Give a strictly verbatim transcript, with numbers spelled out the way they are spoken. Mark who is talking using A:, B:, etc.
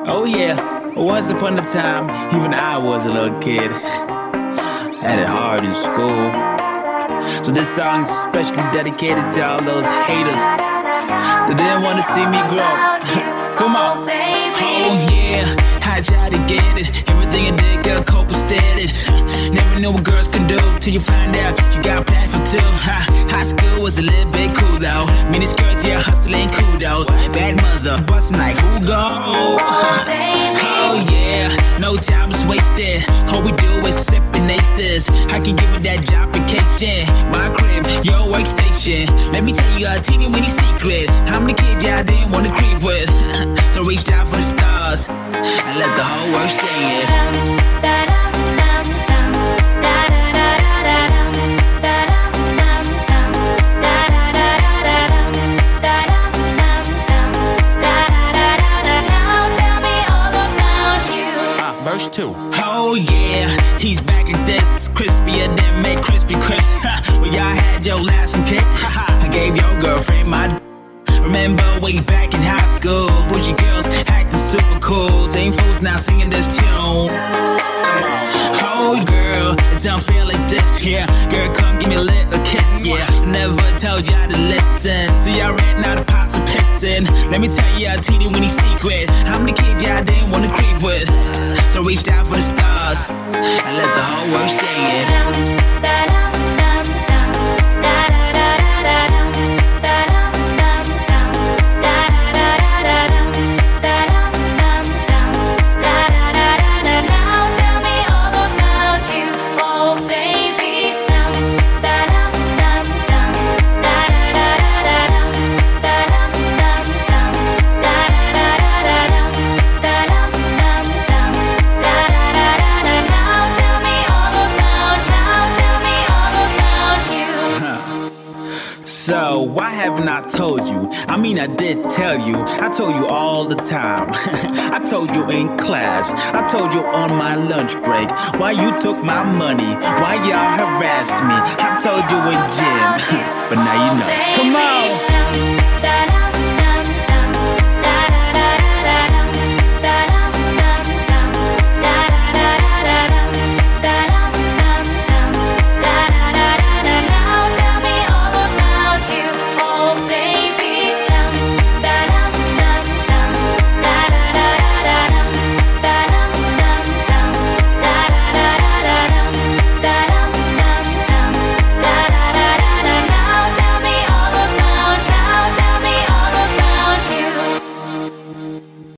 A: Oh yeah, once upon a time, even I was a little kid. Had it hard in school. So this song is especially dedicated to all those haters that didn't want to see me grow. Come on. Oh yeah, I tried to get it. Everything I did, girl, copacetic. Never know what girls can do till you find out you got plans for two. High school was a little bit cool though. Mini skirts, yeah, hustling kudos. Bad mother, bustin' like who go? Oh yeah, no time is wasted. All we do is sippin' aces. I can give it that job vacation. My crib, your workstation. Let me tell you a teeny weeny secret. How many kids y'all didn't wanna creep with? So reached out for the stars and let the whole world sing it. Verse two. Oh yeah, he's back at this. Crispier than make crispy crisp. Well, y'all had your last one kick. I gave your girlfriend my d- Remember way back in high school, bougie girls acting super cool. Same fools now singing this tune. Oh girl, it's unfair like this, yeah. Girl, come give me a little kiss, yeah. Never told y'all to listen. So y'all ran out of pots of pissin'. Let me tell you a teeny weeny secret. How many kids y'all didn't wanna creep with? So reached out for the stars and let the whole world sing it. So, why haven't I told you? I mean, I did tell you. I told you all the time. I told you in class. I told you on my lunch break. Why you took my money? Why y'all harassed me? I told you in gym. But now you know. Come on!